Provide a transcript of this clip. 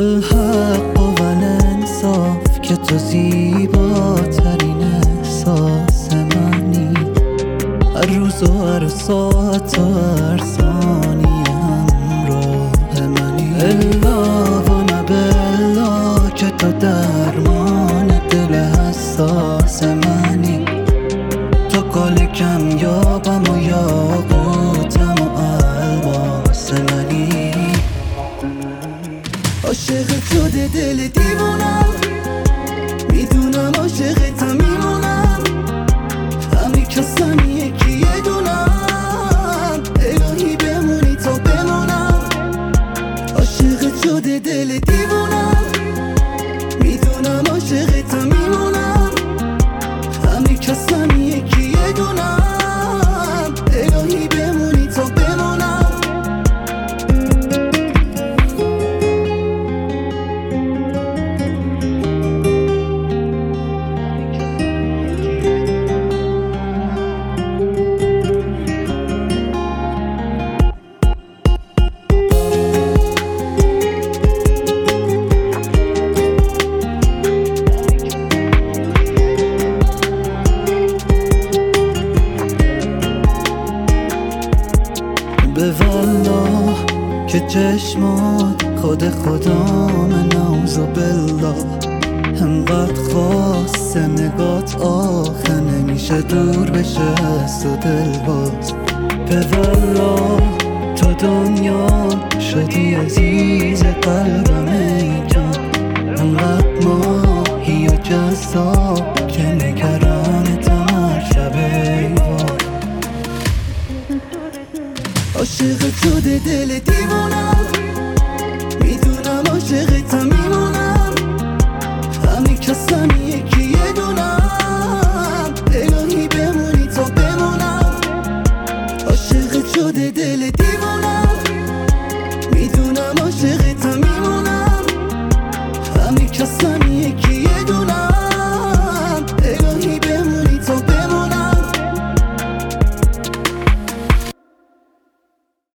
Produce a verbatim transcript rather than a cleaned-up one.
الحق و الانصاف که تو زیباترین احساس منی. هر روز و هر ساعت و هر ثانیه همراه منی. الا و نبلا که تو درمان دل حساس منی. تو گل کم یابم و یاقوتم و الماس منی. عاشق شده دل دیوونم، میدونم عاشقتم میمونم. همین کسم یکی یه دونم، الهی بمونی تا بمونم. عاشق شده دل دیوونم، میدونم عاشقتم میمونم. همین کسم یکی یه دونم، الهی بمونی تا بمونم. به والله که چشمات خود خدام نعوذ بالله. انقدر خاص نگات آخه نمیشه دور بشه از تو دل باز. به والله تو دنیا شدی عزیز قلبم ای جان. انقدر ماهی و جذاب که نگرانتم هر شب ای وای. عاشق شده دل دیوونم، میدونم عاشقتم میمونم. همین کسم یکی یه دونم، الهی بمونی تا بمونم. عاشق شده دل دیوونم، میدونم عاشقتم میمونم. همین کسم